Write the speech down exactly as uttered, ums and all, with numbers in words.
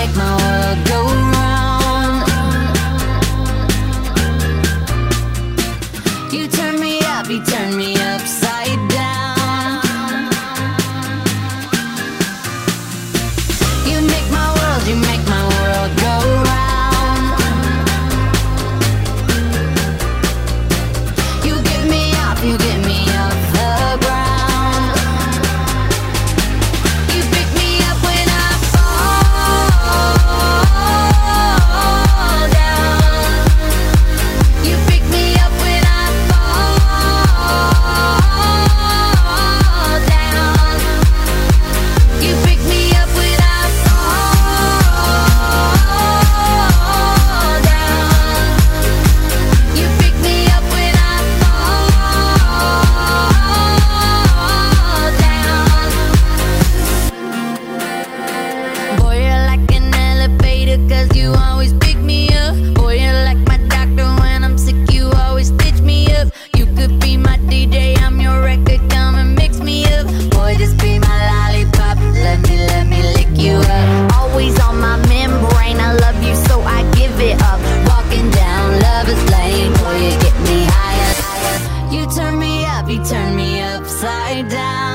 make my world go round. You turn me up, you turn me upside down. You make my world, you make my world go round. You get me up, you get me off the ground. You pick me up when I fall down. You pick me up when I fall down. You pick me up when I fall down. You pick me up when I fall down. Boy, you're like an elevator, cause you always pick me up. Boy, you're like my doctor when I'm sick, you always stitch me up. You could be my D J, I'm your record, come and mix me up. Boy, just be my lollipop, let me, let me lick you up. Always on my membrane, I love you so I give it up. Walking down lover's lane, boy, you get me higher. You turn me up, you turn me upside down.